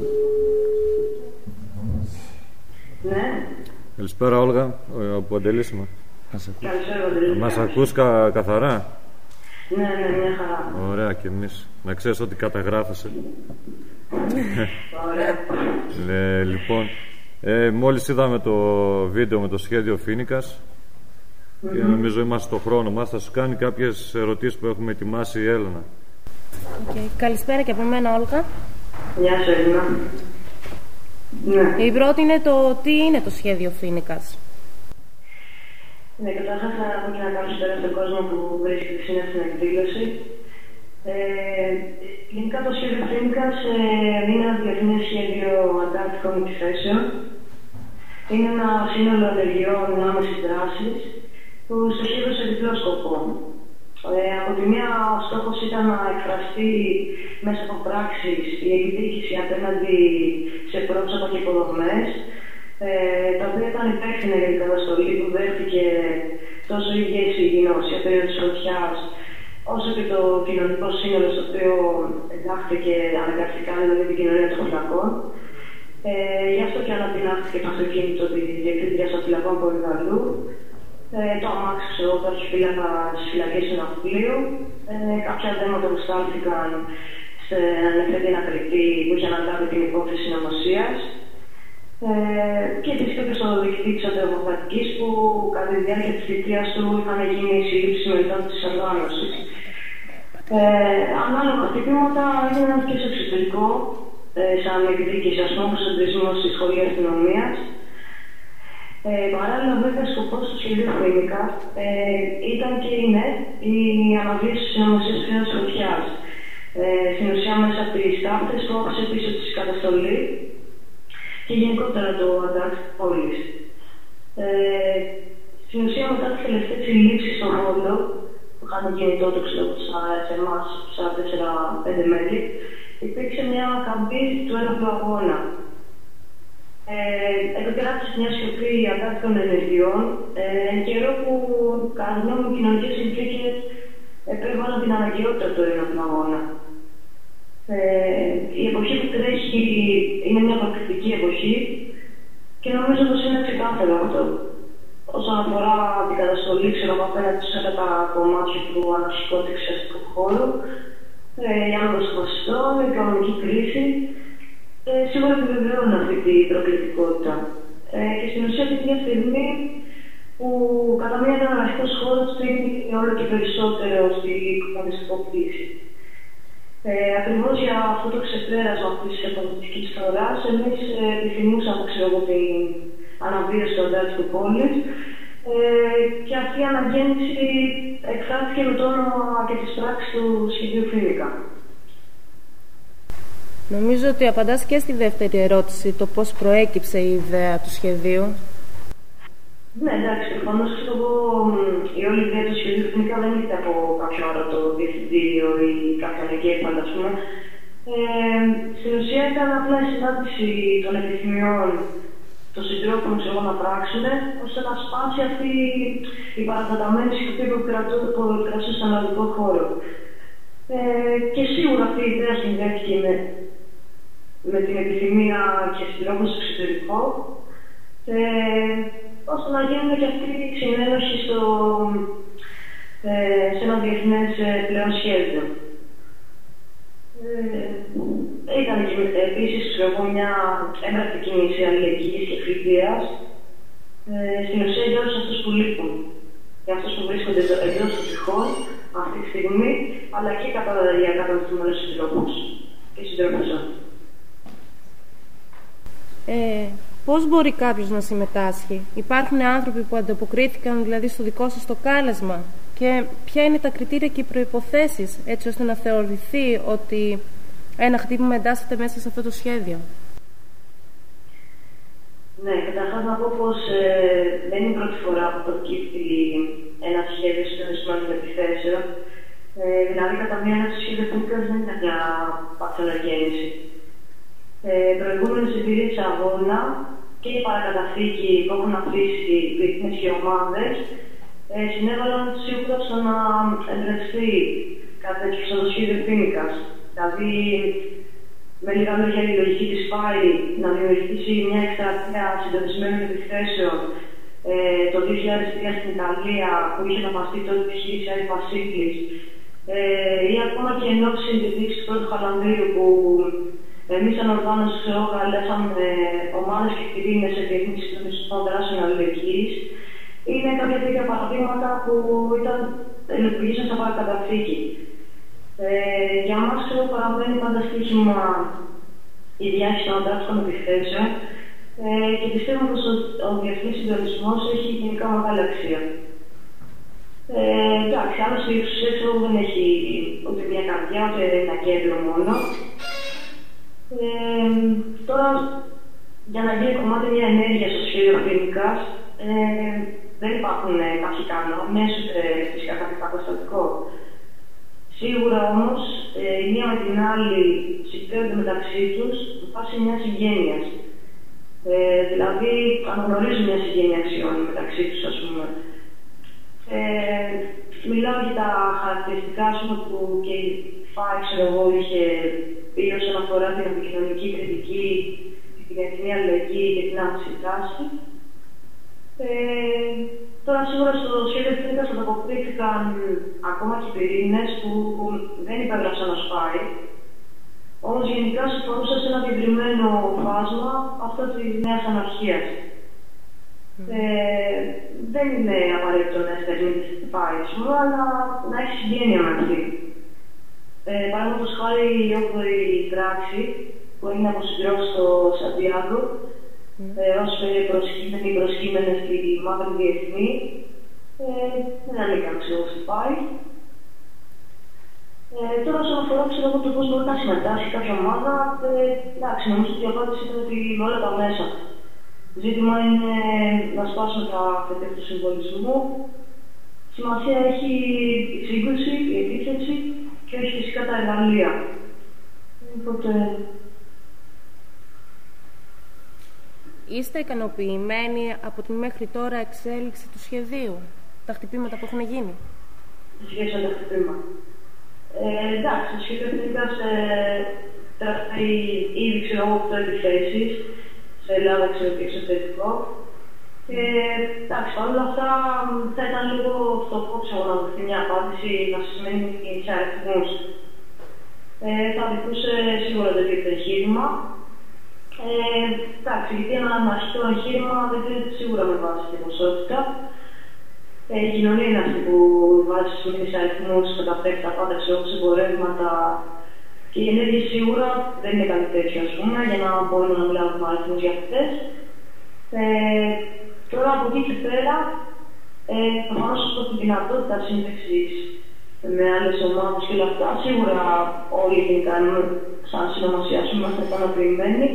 Ναι. Καλησπέρα, Όλγα, ο Παντελής. Καλησπέρα, Παντελή. Μας ακούς καθαρά? Ναι, μια χαρά. Ωραία, και εμείς. Να ξέρεις ότι καταγράφεσαι. Ωραία. Λοιπόν, μόλις είδαμε το βίντεο με το σχέδιο Φοίνικας και νομίζω είμαστε στο χρόνο μας. Θα σου κάνει κάποιες ερωτήσεις που έχουμε ετοιμάσει η Έλενα. Καλησπέρα και από μένα, Όλγα. Γεια σου, Έλληνα. Ναι. Η πρώτη είναι τι είναι το σχέδιο Φοίνικας. Ναι, καταρχάς να πω και να καλησπέρα στον κόσμο που βρίσκεται σήμερα στην εκδήλωση. Γενικά το σχέδιο Φοίνικας είναι ένα διεθνές σχέδιο αντάρτικων επιθέσεων. Είναι ένα σύνολο ενεργειών άμεσης δράσης που στοχεύει σε διπλό σκοπό. Από τη μία, ο στόχος ήταν να εκφραστεί μέσα από πράξεις η εκδίκηση απέναντι σε πρόσωπα και υποδομές, τα οποία ήταν υπεύθυνα για την καταστολή που δέχτηκε τόσο η ίδια η κοινωνία περίοδο της φωτιάς, όσο και το κοινωνικό σύνολο στο οποίο εντάχθηκε αναγκαστικά δηλαδή την κοινωνία των φυλακών. Γι' αυτό και ανατινάχθηκε το αυτοκίνητο της διευθύντριας των φυλακών Πολυδαλού, το αμάξι του αρχιφύλακα στις φυλακές του Ναυπλίου, κάποια δέματα που στάλθηκαν σε ανεξαρτή ανακριτή που είχε αναλάβει την υπόθεση νομοσίας, και φυσικά και στο διοικητή της Αντρομοκρατικής που κατά τη διάρκεια της θητείας του είχαν γίνει συλλήψεις μελετών της οργάνωσης. Ανάλογα χτυπήματα έγιναν και στο εξωτερικό, σαν εκδίκηση, ας πούμε, όπως εντρισμό στη Σχολή Αστυνομίας. Παράλληλα, βέβαια, σκοπός του σχεδίου Φοίνικα ήταν και είναι η αναβίωση της συνωμοσίας της φωτιάς. Στην ουσία, μέσα από τις τάφτες που άφησε πίσω της καταστολή και γενικότερα το αντάρτικο της πόλης. Στην ουσία, μετά τις τελευταίες συλλήψεις στον Βόλο, που είχαν γίνει τότε σε εμάς, στα 4-5 μέλη, υπήρξε μια καμπή του ένοπλου αγώνα. Επικράτησε μια σιωπή αντάρτικων ενεργειών, εν καιρό που, κατά τη γνώμη μου, κοινωνικές συνθήκες επέβαλαν την αναγκαιότητα του ένοπλου αγώνα. Η εποχή που τρέχει είναι μια προκλητική εποχή και νομίζω πως είναι ξεκάθαρο αυτό. Όσον αφορά την καταστολή, ξέρω απέναντι σε αυτά τα κομμάτια του αναρχικού αντιξιαστικού χώρου, η άνοδος των φασιστών, η οικονομική κρίση, σίγουρα επιβεβαιώνουν αυτή την προκλητικότητα. Και στην ουσία αυτή μια στιγμή που κατά μία ήταν αναρχικός χώρος τρέχει όλο και περισσότερο στην κομμουνιστικοποίηση. Ακριβώς για αυτό το ξεπέρασμα αυτής της επαγγελματικής φθοράς, εμείς επιθυμούσαμε την αναβίωση του αντάρτικου πόλης και αυτή η αναγέννηση εκφράστηκε με το όνομα και τις πράξεις του σχεδίου Φοίνικα. Νομίζω ότι απαντάς και στη δεύτερη ερώτηση, το πώς προέκυψε η ιδέα του σχεδίου. Ναι, εντάξει, προφανώς η όλη ιδέα του σχεδίου Φοίνικα δεν ήρθε από κάποιο άλλο το διευθυντήριο ή κάποιον εγκέφαλο, ας πούμε. Στην ουσία ήταν απλά η συνάντηση των επιθυμιών των συντρόφων να πράξουν, ώστε να σπάσει αυτή η παρακαταμένη σιωπή που επικρατούσε στον ελληνικό χώρο. Και σίγουρα αυτή η ιδέα συνδέθηκε με την επιθυμία και συντρόφων στο εξωτερικό, ώστε να γίνουν και αυτή η συνένωση σε ένα διεθνές πλέον σχέδιο. Ήταν και επίσης μια έμπρακτη κίνηση αλληλεγγύης και φιλίας στην ουσία για όλους αυτούς που λείπουν. Για αυτούς που βρίσκονται εντός των τυχών αυτή τη στιγμή, αλλά και για καταδικασμένους συντρόφους και συντρόφισσων. Πώς μπορεί κάποιος να συμμετάσχει? Υπάρχουν άνθρωποι που ανταποκρίθηκαν δηλαδή στο δικό σας το κάλεσμα, και ποια είναι τα κριτήρια και οι προϋποθέσεις έτσι ώστε να θεωρηθεί ότι ένα χτύπημα εντάσσεται μέσα σε αυτό το σχέδιο? Ναι, καταρχάς να πω πως δεν είναι η πρώτη φορά που προκύπτει ένα σχέδιο συντονισμένων επιθέσεων. Δηλαδή, κατά μία έννοια, το σχέδιο Φοίνικας δεν είναι μια παθολογέννηση. Προηγούμενες εμπειρίες αγώνα και η παρακαταθήκη που έχουν αφήσει διεθνείς και ομάδες συνέβαλαν σίγουρα στο να εντρεχθεί κάτι τέτοιο στο σχέδιο Φοίνικας. Δηλαδή, Με λίγα λόγια, η λογική της ΦΑΗ να δημιουργήσει μια εκστρατεία συντονισμένων επιθέσεων το 2003 στην Ιταλία, που είχε ονομαστεί τότε επιχείρηση Άι Βασίλης, ή ακόμα και ενόψει συνδεδείξης του πρώτου Χαλανδρίου, που εμείς σαν οργάνωση καλέσαμε ομάδες και πυρήνες σε διεθνείς συντονιστικών δράσεων αλληλεγγύης. Είναι κάποια τέτοια παραδείγματα που λειτουργήσαν σαν παρακαταθήκη. Για μας παραμένει πάντα στοίχημα η διάχυση των αντάξεων επιθέσεων και πιστεύω πως ο διεθνής συντονισμός έχει γενικά μεγάλη αξία. Εντάξει, άλλωστε η εξουσία δεν έχει ούτε μια καρδιά, ούτε ένα κέντρο μόνο. Τώρα, για να γίνει κομμάτι μια ενέργεια στο σχέδιο Φοίνικας, δεν υπάρχουν κάποιοι κανόνες, ούτε φυσικά κάποιο καταστατικό. Σίγουρα όμως, η μία με την άλλη συμπέρονται μεταξύ τους βάσει μιας συγγένειας. Δηλαδή, αναγνωρίζουν μια συγγένεια αξιών μεταξύ τους, ας πούμε. Μιλάω για τα χαρακτηριστικά που και η ΦΑΗ, ξέρω εγώ, είχε πει όσον αφορά την επικοινωνική κριτική, την εθνική αλληλεγγύη και την άμεση δράση. Τώρα, σίγουρα στο σχέδιο Φοίνικας ανταποκρίθηκαν ακόμα και πυρήνες που δεν υπέγραψαν ως ΦΑΗ. Όμως, γενικά συμφωνούσα σε ένα διευρυμένο φάσμα αυτό της νέας αναρχίας. Δεν είναι απαραίτητο να εστερνείται στην ΦΑΗ, αλλά να έχει συγγένεια με αυτή. Παραδείγματος χάρη, η 8η πράξη που έγινε αποσυγκρότηση στο Σαντιάγκο, ως προσκύμενες στη Μαύρη Διεθνή, δεν ανήκαν στη ΦΑΗ. Τώρα, όσον αφορά το πώς μπορεί να συμμετάσχει κάποια ομάδα, εντάξει, νομίζω ότι η απάντηση είναι ότι με όλα τα μέσα. Το ζήτημα είναι να σπάσουν τα θετικά του συμβολισμού. Σημασία έχει η σύγκρουση, η επίθεση και όχι φυσικά τα εργαλεία. Οπότε... Είστε ικανοποιημένοι από την μέχρι τώρα εξέλιξη του σχεδίου, τα χτυπήματα που έχουν γίνει? Σχέση με τα χτυπήματα. Εντάξει, το σχέδιο Φοίνικας τραβάει ήδη, ξέρω εγώ, 8 επιθέσεις σε Ελλάδα, ξέρω και εξωτερικό. Εντάξει, παρόλα αυτά θα ήταν λίγο φτωχό, ξέρω, να δοθεί μια απάντηση να σημαίνει σε αριθμούς. Θα βοηθούσε σίγουρα το ίδιο εγχείρημα. Εντάξει, γιατί ένα αρχικό εγχείρημα δεν κρίνεται σίγουρα με βάση την ποσότητα. Η κοινωνία είναι αυτή που βάζει στους αριθμούς, καταπέφτει τα πάντα σε εμπορεύματα. Και η ενέργεια σίγουρα δεν είναι κάτι τέτοιο, ας πούμε, για να μπορούμε να μιλάμε με αριθμούς για αυτές. Τώρα από εκεί και πέρα, προφανώς από τη δυνατότητα σύνταξης με άλλες ομάδες και όλα αυτά, σίγουρα όλοι γενικά, σαν συνωμοσία, είμαστε ικανοποιημένοι.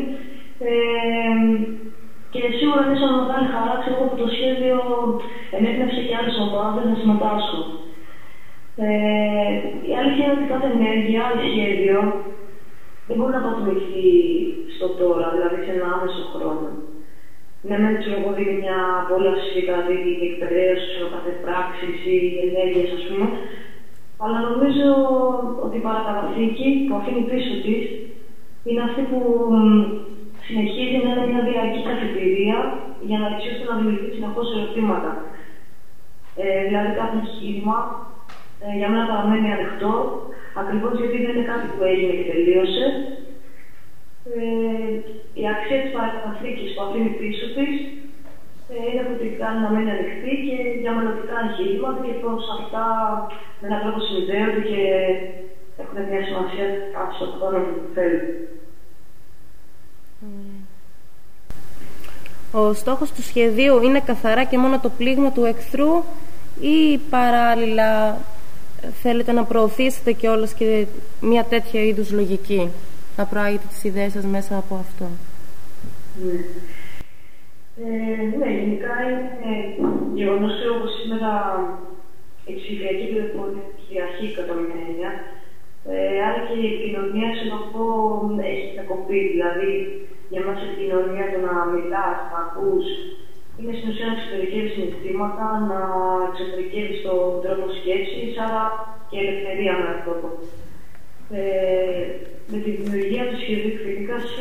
Και σίγουρα είναι σαν μεγάλη χαρά, ξέρω που το σχέδιο ενέπνευσε και άλλες ομάδες να συμμετάσχουν. Η αλήθεια είναι ότι κάθε ενέργεια, η σχέδιο, δεν μπορεί να αποτελεθεί στο τώρα, δηλαδή σε ένα άμεσο χρόνο. Ναι, μεν ξέρω εγώ δίνει μια απόλαυση, δηλαδή την εκπαιδεύση σε κάθε πράξη ή ενέργειες, ας πούμε, αλλά νομίζω ότι η παρακαταθήκη που αφήνει πίσω της είναι αυτή που συνεχίζει να είναι μια διαρκή καθητηρία για να ώστε να δημιουργεί συνεχώς ερωτήματα. Δηλαδή, κάθε εγχείρημα για μένα παραμένει ανοιχτό, ακριβώς γιατί δεν είναι κάτι που έγινε και τελείωσε. Η αξία της παρακαταθήκης που αφήνει πίσω της είναι που την κάνει να μένει ανοιχτή και για μελλοντικά εγχείρηματα και πως αυτά με έναν τρόπο συνδέονται και έχουν μια σημασία κάτι στον χρόνο που θέλουν. Ο στόχος του σχεδίου είναι καθαρά και μόνο το πλήγμα του εχθρού ή παράλληλα θέλετε να προωθήσετε κιόλας και μια τέτοια είδους λογική, να προάγετε τις ιδέες σας μέσα από αυτό? Ναι, γενικά είναι γεγονός ότι όπως σήμερα η ψηφιακή πληροφορία κυριαρχεί κατά μια έννοια, άρα και η επικοινωνία έχει κακοποιεί. Δηλαδή, για μας η επικοινωνία, το να μιλάς, να ακούς, είναι στην ουσία να εξωτερικεύεις συναισθήματα, να εξωτερικεύεις τον τρόπο σκέψης, άρα και ελευθερία με αυτόν τον τρόπο. Με τη δημιουργία του σχεδίου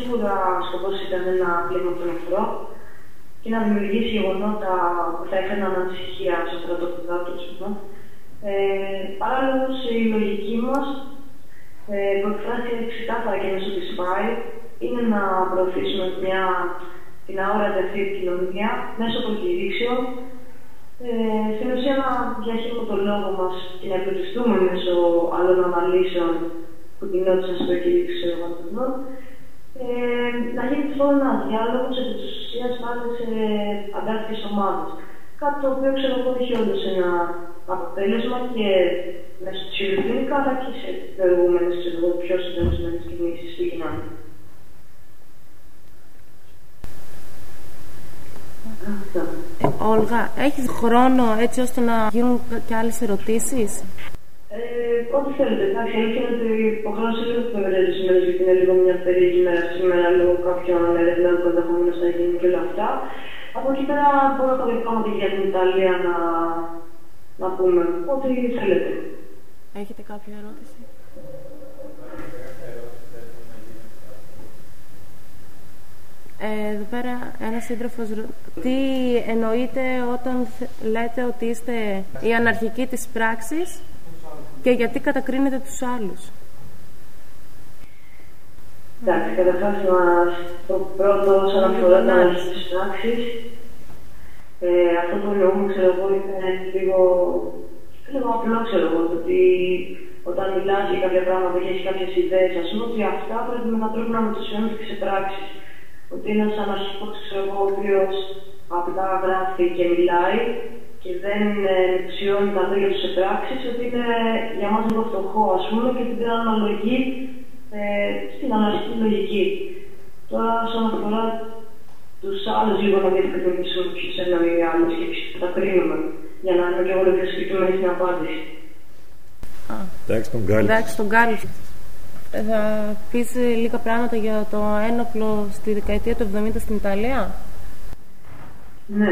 σίγουρα σκοπός ήταν ένα πλήγμα στον εχθρό και να δημιουργήσει γεγονότα που θα έφερναν ανησυχία στο στρατόπεδο του. Παράλληλα όμως η λογική μας, που εκφράστηκε ξεκάθαρα και μέσω της ΠΑΕ, είναι να προωθήσουμε την αόρατη αυτή επικοινωνία μέσω προκηρύξεων, στην ουσία να διαχειρούμε τον λόγο μας και να εμπλουτιστούμε μέσω άλλων αναλύσεων που γινόντουσαν στις προκηρύξεις εργαζομένων, να γίνει λοιπόν ένας διάλογος επί της ουσίας πάντα σε αντάρτικες ομάδες. Κάτι το οποίο ξέρω εγώ έχει όντως ένα αποτέλεσμα και μέσω της Ιουλιοφίνικα, αλλά και σε προηγούμενες πιο συντονισμένες κινήσεις που γίνανε. Όλγα, έχεις χρόνο έτσι ώστε να γίνουν και άλλες ερωτήσεις? Ό,τι θέλετε. Εντάξει, αλήθεια είναι ότι ο χρόνος είναι λίγο περιορισμένος, γιατί είναι λίγο μια περίεργη μέρα σήμερα λόγω κάποιων ερευνών που ενδεχομένως θα γίνουν και όλα αυτά. Από εκεί πέρα μπορώ κάποια πράγματα για την Ιταλία να πούμε. Ό,τι θέλετε. Έχετε κάποια ερώτηση? Εδώ πέρα ένας σύντροφος τι εννοείται όταν λέτε ότι είστε οι αναρχικοί της πράξης και γιατί κατακρίνετε τους άλλους? Εντάξει, καταρχάς το πρώτο όσον αφορά την αναρχική της πράξης, αυτό που εννοούμε, ξέρω εγώ, είναι λίγο απλό, ξέρω εγώ, ότι όταν μιλάς για κάποια πράγματα και έχεις κάποιες ιδέες, ας πούμε, ότι αυτά πρέπει με έναν τρόπο να μετουσιώνουν και σε πράξεις. Ότι είναι ένας αναρχικός, ξέρω εγώ, ο οποίος απλά γράφει και μιλάει και δεν μετουσιώνει τα λόγια του σε πράξεις, ότι είναι για μας λίγο φτωχό, ας πούμε, και την αναλογεί στην αναρχική λογική. Τώρα, όσον αφορά τους άλλους, λίγο να διευκρινίσουμε ποιος εννοεί οι άλλους και ποιος θα κρίνουμε, για να είμαι και εγώ λίγο συγκεκριμένη στην απάντηση. Εντάξει, τον Γκάλι. Θα πεις λίγα πράγματα για το ένοπλο στη δεκαετία του 70 στην Ιταλία? Ναι,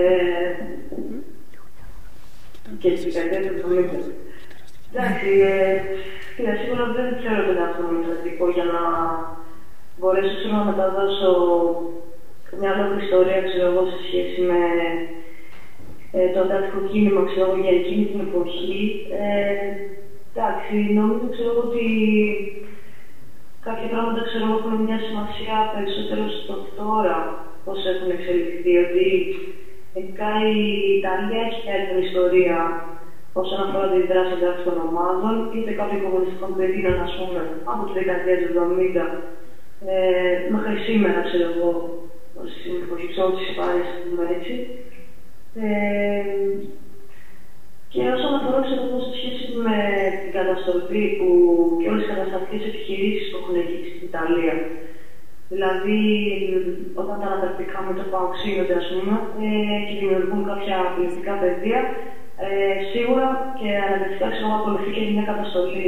και στη δεκαετία του 70. Εντάξει, σίγουρα δεν ξέρω τον εαυτό μου στρατηγικό για να μπορέσω να μεταδώσω μια ολόκληρη ιστορία, ξέρω εγώ, σε σχέση με το αντάρτικο κίνημα, ξέρω εγώ, για εκείνη την εποχή. Εντάξει, νομίζω, ξέρω εγώ, ότι κάποια πράγματα, ξέρω εγώ, έχουν μια σημασία περισσότερο στο τώρα, πώς έχουν εξελιχθεί, ότι ειδικά η Ιταλία έχει μια έντονη ιστορία όσον αφορά τη δράση αντάρτικων ομάδων, είτε κάποιων κομμουνιστικών πεδίων, ας πούμε, από τη δεκαετία του 70 μέχρι σήμερα, ξέρω εγώ, στην εποχή της Ισπανίας, ας πούμε έτσι. Και όσον αφορά, ξέρω εγώ, σε σχέση με την καταστροφή και όλες τις καταστατικές επιχειρήσεις που έχουν γίνει στην Ιταλία. Δηλαδή, όταν τα ανατακτικά μέτωπα οξύνονται, ας πούμε, και δημιουργούν κάποια πολιτικά πεδία, σίγουρα και αναγκαστικά, ξέρω εγώ, ακολουθεί και μια καταστολή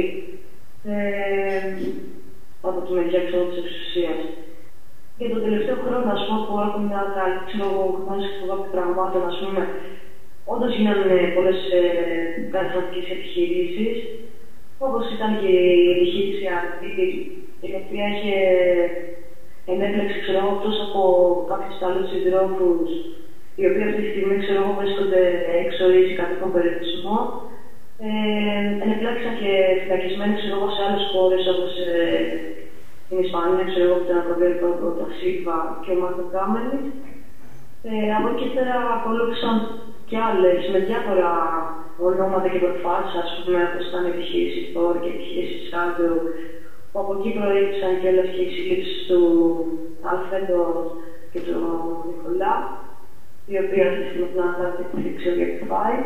από τη μεριά, ξέρω, της εξουσίας. Και τον τελευταίο χρόνο, ας πούμε, που έχω μια καλή, ξέρω εγώ, γνώση κάποιων πραγμάτων, ας πούμε, όντως γίνανε πολλές καταστατικές επιχειρήσεις, όπως ήταν και η επιχείρηση αυτή, η οποία είχε ενέπλεξη, ξέρω εγώ, εκτός από κάποιους άλλους συντρόφους, οι οποίοι αυτή τη στιγμή, ξέρω εγώ, βρίσκονται έξω ή σε κατοίκον περιορισμό. Ενεπλάξαν και φυλακισμένοι, ξέρω εγώ, σε άλλες χώρες, όπως την Ισπανία, ξέρω εγώ, που ήταν προβέρει από τα Σίλβα και ο Μάρκο Κάμενη. Από εκεί πέρα ακολούθησαν και άλλες με διάφορα ονόματα και προφάσεις, ας πούμε, όπως ήταν η επιχείρηση Θόρ και η επιχείρηση Σάντο, που από εκεί προήλθαν και όλες και οι συλλήψεις του Αλφρέντο και του Νικολά, η οποία αυτή τη στιγμή την αξιογραφάει.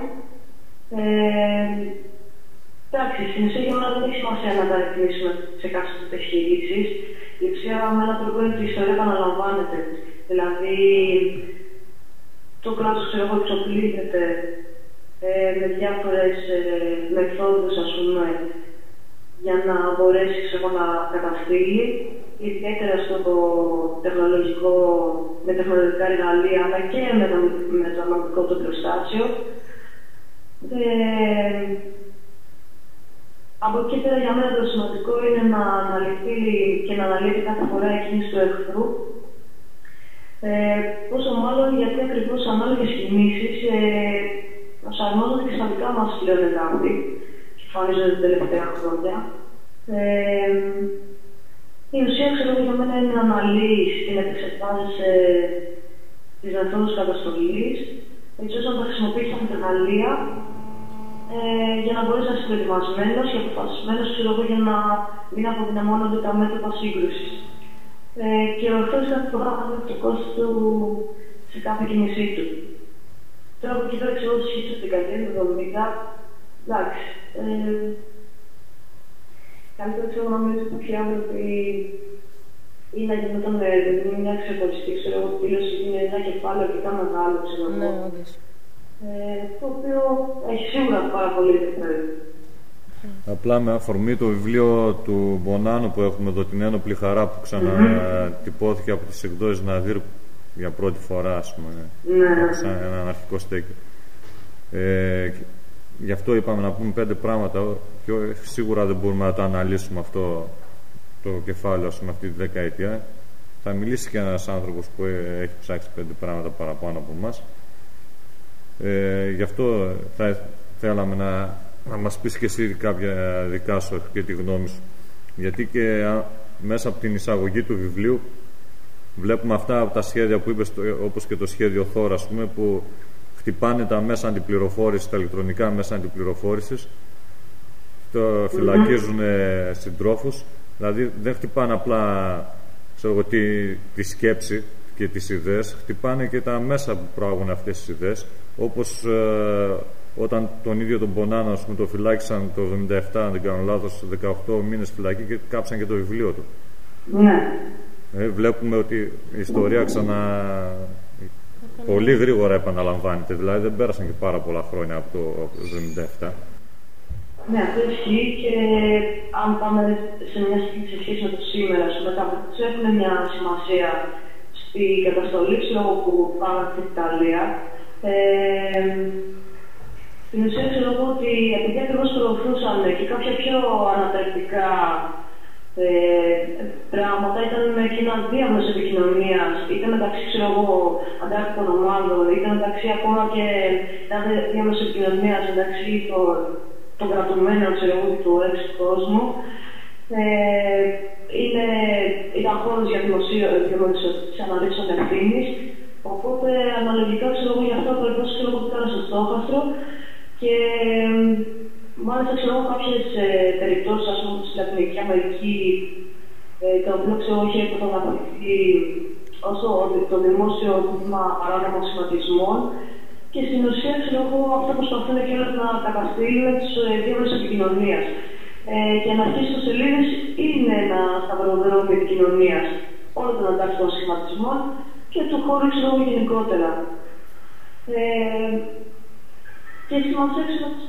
Εντάξει, στην ουσία για μένα δεν έχει σημασία να τα ρυθμίσουμε σε κάποιες επιχειρήσεις. Η ουσία με έναν τρόπο είναι ότι η ιστορία επαναλαμβάνεται. Δηλαδή, το κράτος, ξέρω εγώ, εξοπλίζεται με διάφορες μεθόδους, ας πούμε, για να μπορέσει, ξέρω, να καταστήλει, ιδιαίτερα στο τεχνολογικό, με τεχνολογικά εργαλεία, αλλά και με το ανθρωπικό του προστάσιο. Από εκεί και πέρα για μένα το σημαντικό είναι να αναλυθεί και να αναλύεται κάθε φορά η κίνηση του εχθρού. Πόσο μάλλον γιατί ακριβώς ανάλογες κινήσεις προσαρμόζονται και στα δικά μας πλέον εδάφη και εμφανίζονται τα τελευταία χρόνια. Η ουσία, ξέρω για μένα, είναι να αναλύεις και να εξετάζεις τις μεθόδους καταστολής, έτσι ώστε να τα χρησιμοποιήσεις τα εργαλεία για να μπορείς να είσαι προετοιμασμένος και αποφασισμένος, για να μην αποδυναμώνονται τα μέτωπα σύγκρουσης. Και ο εχθρός κάθε φορά θα το κόστος του σε κάθε κίνησή του. Τώρα από εκεί πέρα ξέρω ότι σχέσεις στην δεκαετία του 70, εντάξει. Καλύτερα ξέρω να μιλήσω ότι κάποιοι άνθρωποι ή να γινόταν μια ξεπολιστή, ξέρω εγώ, πλήρωση είναι ένα κεφάλαιο αρκετά μεγάλο, ξέρω εγώ. Ναι, όντως. Το οποίο έχει σίγουρα πάρα πολύ ενδιαφέρον. Απλά με αφορμή το βιβλίο του Μπονάνο που έχουμε εδώ, την Ένοπλη Χαρά, που ξανατυπώθηκε από τις εκδόσεις Ναδύρ για πρώτη φορά, ας πούμε, σαν έναν αρχικό στέκι. Γι' αυτό είπαμε να πούμε 5 πράγματα και σίγουρα δεν μπορούμε να το αναλύσουμε αυτό το κεφάλαιο, ας πούμε, αυτή τη δεκαετία. Θα μιλήσει και ένας άνθρωπος που έχει ψάξει 5 πράγματα παραπάνω από εμάς. Γι' αυτό θα θέλαμε να μας πεις και εσύ κάποια δικά σου και τη γνώμη σου. Γιατί και μέσα από την εισαγωγή του βιβλίου βλέπουμε αυτά από τα σχέδια που είπες, όπως και το σχέδιο Θώρα, ας πούμε, που χτυπάνε τα μέσα αντιπληροφόρησης, τα ηλεκτρονικά μέσα αντιπληροφόρησης, το φυλακίζουν συντρόφους. Δηλαδή δεν χτυπάνε απλά, ξέρω εγώ, τη σκέψη και τις ιδέες, χτυπάνε και τα μέσα που προάγουν αυτές τις ιδέες, όπως όταν τον ίδιο τον Μπονάνο, ας πούμε, το φυλάκισαν το 1977, αν δεν κάνω λάθος, 18 μήνες φυλακή και κάψαν και το βιβλίο του. Ναι. Βλέπουμε ότι η ιστορία πολύ γρήγορα επαναλαμβάνεται, δηλαδή δεν πέρασαν και πάρα πολλά χρόνια από το 1977. Ναι, αυτό ισχύει και αν πάμε σε μια σχέση με το σήμερα, τα που έχουν μια σημασία στη καταστολή που πάνε στην Ιταλία. Στην ουσία ξέρω εγώ ότι επειδή ακριβώς προωθούσαν και κάποια πιο ανατρεπτικά πράγματα, ήταν και ένα διάμεσο επικοινωνίας, είτε μεταξύ αντάρτικων ομάδων, είτε μεταξύ ακόμα και διάμεσο επικοινωνίας μεταξύ των κρατουμένων του έξω κόσμου. Ήταν χώρος για δημοσιοτήσεις αναλύσεων ευθύνης. Οπότε αναλογικά γι' αυτό ακριβώς ήταν στο στόχαστρο και μάλιστα κάποιες περιπτώσεις, ας πούμε, στη Λατινική Αμερική, το οποίο είχε φωτογραφηθεί ως το δημόσιο τμήμα παράνομων σχηματισμών και στην ουσία αυτό προσπαθούν και όλες να καταστήλουν τις διάφορες επικοινωνίες. Και να αρχίσει το σελίδες είναι ένα σταυροδρόμιο επικοινωνίας όλων των αντάξεων σχηματισμών και του χώρου γενικότερα. Και σημασία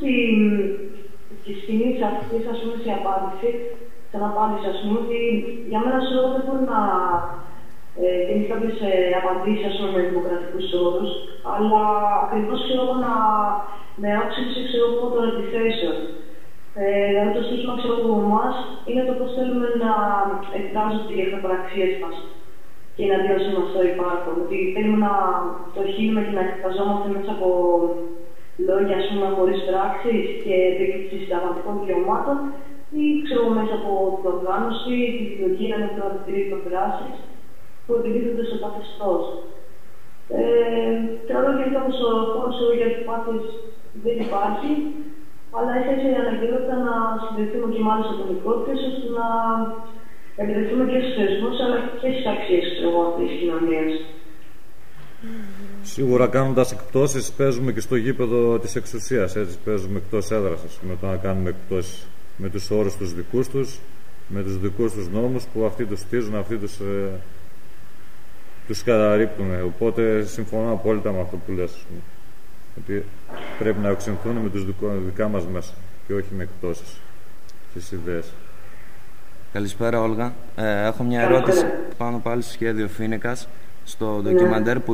τη σκηνή αυτή, ας πούμε, στην απάντηση, ότι για μένα δεν μπορεί να γίνει κάποιες απαντήσεις, ας πούμε, με δημοκρατικούς όρους, αλλά ακριβώς με όξυνση των επιθέσεων. Δηλαδή το σύστημα από εμάς είναι το πώς θέλουμε να εκφράζονται οι εχθροπραξίες μας και να εναντίον μας το υπάρχον. Ότι θέλουμε να το χύνουμε και να εκφραζόμαστε μέσα από λόγια, ας πούμε, χωρίς πράξεις και επίκληση συνταγματικών δικαιωμάτων ή μέσα από την οργάνωση, τη δημιουργία νεκροατηρήτων δράσης που επιδίδονται στο καθεστώς. Θεωρώ και κάπως ο χώρος για τις πάθειες δεν υπάρχει, αλλά ήθελα η αναγκαιότητα να συνδεθούμε και με άλλες ατομικότητες ώστε να επιτεθούμε και στους θεσμούς αλλά και στις αξίες της κοινωνίας. Σίγουρα κάνοντας εκπτώσεις παίζουμε και στο γήπεδο της εξουσίας, έτσι, παίζουμε εκτός έδρας, με το να κάνουμε εκπτώσεις με τους όρους τους δικούς τους, με τους δικούς τους νόμους που αυτοί τους στίζουν, αυτοί τους καταρρίπτουν. Οπότε συμφωνώ απόλυτα με αυτό που λες, ότι πρέπει να οξυνθούν με τους δικά μας μέσα και όχι με εκπτώσεις στις ιδέες. Καλησπέρα, Όλγα. Έχω μια ερώτηση πάνω πάλι στο σχέδιο Φίνικας. Στο ντοκιμαντέρ που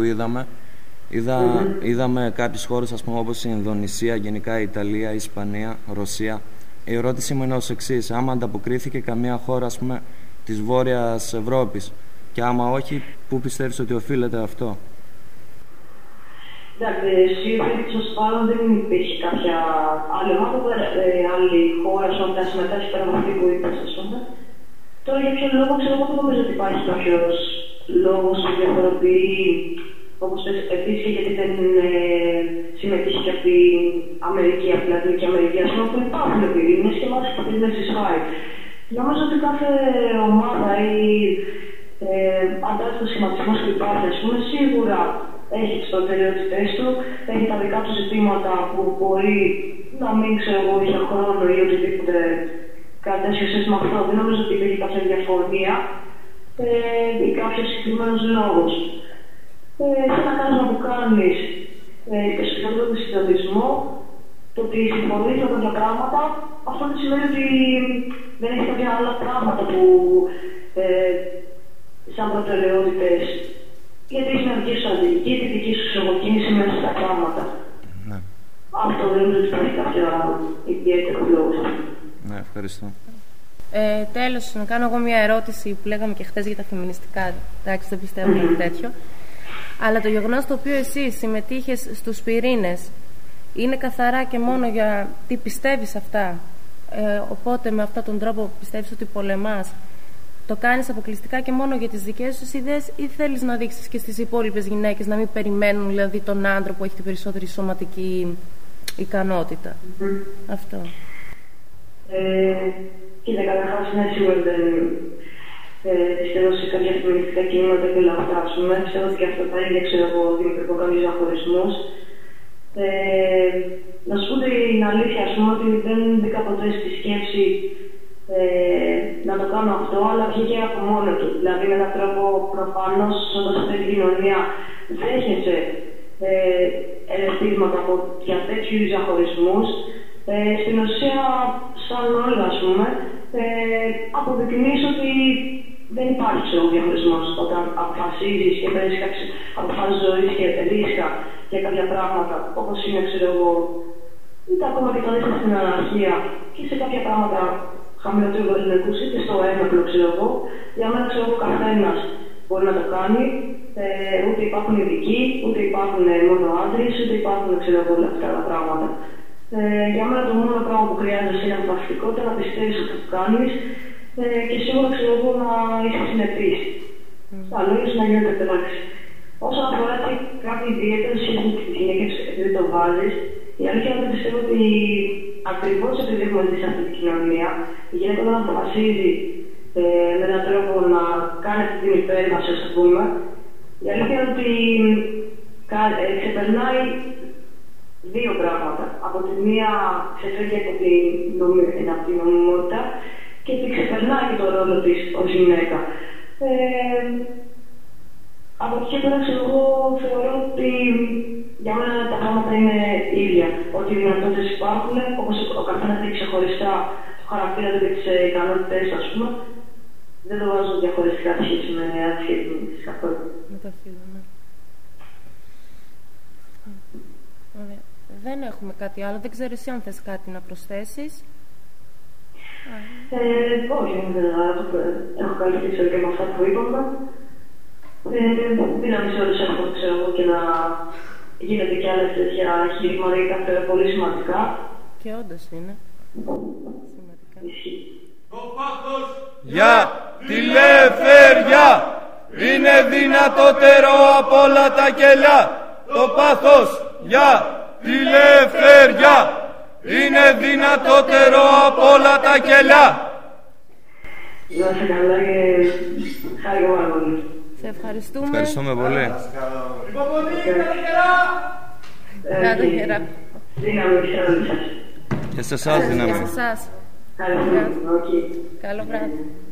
είδαμε κάποιες χώρες, ας πούμε, όπως η Ινδονησία, γενικά η Ιταλία, η Ισπανία, Ρωσία, Η ερώτησή μου είναι ως εξής: άμα ανταποκρίθηκε καμία χώρα, ας πούμε, της Βόρειας Ευρώπης, και άμα όχι, πού πιστεύεις ότι οφείλεται αυτό? Εντάξει, σίγουρα ίσως πάνω δεν υπήρχε κάποια άλλη ομάδα, άλλη χώρα που να συμμετάσχει πέρα από αυτή που είπες, ας πούμε. Τώρα για ποιο λόγο, ξέρω εγώ, δεν νομίζω ότι υπάρχει κάποιος λόγος που διαφοροποιεί, όπως πες, επίσης και γιατί δεν συμμετείχε και από την Αμερική, από την Λατινική Αμερική, ας πούμε, που υπάρχουν πυρήνες και μάλιστα από την SSI. Νομίζω ότι κάθε ομάδα ή αντίστοιχο σχηματισμό που υπάρχει, ας πούμε, σίγουρα έχει τις προτεραιότητες του, έχει τα δικά του ζητήματα που μπορεί να μην, ξέρω εγώ, για χρόνο ή οτιδήποτε κάτι τέτοιο σύστημα αυτό. Δεν νομίζω ότι υπήρχε κάποια διαφωνία ή κάποιο συγκεκριμένο λόγο. Σε ένα κάλεσμα που κάνει και στο συγκεκριμένο συντονισμό, το ότι συμφωνεί με κάποια πράγματα, αυτό δεν σημαίνει ότι δεν έχει κάποια άλλα πράγματα που σαν προτεραιότητες. Γιατί έχει μια δική σου αντιληπτική, τη δική σου ξεγοκίνηση μέσα στα πράγματα. Ναι. Αυτό δεν νομίζω ότι υπάρχει κάποια ιδιαίτερο λόγο. Ναι, ευχαριστώ. Τέλος, να κάνω εγώ μια ερώτηση που λέγαμε και χθες για τα φεμινιστικά. Εντάξει, δεν πιστεύω κάτι τέτοιο. Αλλά το γεγονός το οποίο εσύ συμμετείχες στους πυρήνες είναι καθαρά και μόνο για τι πιστεύεις αυτά. Οπότε με αυτόν τον τρόπο πιστεύεις ότι πολεμάς. Το κάνεις αποκλειστικά και μόνο για τις δικές σου ιδέες ή θέλεις να δείξεις και στις υπόλοιπες γυναίκες να μην περιμένουν δηλαδή τον άντρα που έχει την περισσότερη σωματική ικανότητα? Αυτό. Κοίτα, καταρχάς, ναι, σίγουρα δεν πιστεύω σε κάποια φεμινιστικά κινήματα και όλα αυτά. Πιστεύω ότι και αυτό τα ίδια, ξέρω εγώ, δημιουργώ κάποιους διαχωρισμούς. Να σου πω την αλήθεια, ας πούμε, ότι δεν μπήκα ποτέ στη σκέψη να το κάνω αυτό, αλλά βγήκε από μόνο του. Δηλαδή, με έναν τρόπο προφανώς, όταν σε αυτή την κοινωνία δέχεσαι ερεθίσματα για τέτοιους διαχωρισμούς, στην ουσία, σαν όλα, ας πούμε, αποδεικνύεις ότι δεν υπάρχει ο διαχωρισμός. Όταν αποφασίζεις και παίρνεις κάποιες αποφάσεις ζωής και ρίσκα για κάποια πράγματα, όπως είναι, ξέρω εγώ, είτε ακόμα και το δείχνει στην αναρχία και σε κάποια πράγματα χαμηλότερου ελληνικούς, είτε στο ένοπλο, ξέρω εγώ, για μένα, ξέρω εγώ, καθένας μπορεί να το κάνει. Ούτε υπάρχουν ειδικοί, ούτε υπάρχουν μόνο άντρες, ούτε υπάρχουν, ξέρω εγώ, όλα αυτά τα πράγματα. Για μένα το μόνο πράγμα που χρειάζεσαι είναι αποφασιστικότητα, να πιστεύεις ότι το κάνεις και σίγουρα, ξέρω εγώ, να είσαι συνεπής. Στα λόγια σου να γίνεται πράξη. Όσον αφορά κάτι ιδιαίτερο σχέση με τις γυναίκες, επειδή το βάζεις, η αλήθεια είναι ότι πιστεύω ότι ακριβώς επειδή έχουμε ζήσει σε αυτή την κοινωνία, η γυναίκα όταν αποφασίζει με έναν τρόπο να κάνει αυτή την υπέρβαση, ας πούμε, η αλήθεια είναι ότι ξεπερνάει δύο πράγματα. Από τη μία ξεφεύγει από την νομιμότητα και τη ξεπερνάει και το ρόλο της ως γυναίκα. Από εκεί και πέρα, εγώ θεωρώ ότι για μένα τα πράγματα είναι ίδια. Ότι οι δυνατότητες υπάρχουν, όπως ο καθένας έχει ξεχωριστά το χαρακτήρα του και τις ικανότητες, ας πούμε. Δεν το βάζω διαχωριστικά σχέση με αντισχέσεις καθόλου. Με το φίλο, ναι. Ωραία. Δεν έχουμε κάτι άλλο. Δεν ξέρω εσύ αν θες κάτι να προσθέσεις. Όχι, έχω καλύψει και με αυτά που είπαμε. Δεν νομίζω ότι έχω, ξέρω εγώ, και να γίνεται κι άλλες τέτοια εγχειρήματα ή κάποια πολύ σημαντικά. Και όντως είναι σημαντικά. Το πάθος για τη ελευθερία είναι δυνατότερο από όλα τα κελιά. Το πάθος για τη ελευθερία είναι δυνατότερο από όλα τα κελιά. Να είσαι καλά και χάρηκα πάρα πολύ. Σε ευχαριστούμε. Ευχαριστούμε πολύ. Υπομονή, καλοκαιρά! Κάτω χερά. Δύναμη σε όλους σας. Και σε εσάς δύναμη. Και σε εσάς. Καλό βράδυ. Καλό βράδυ.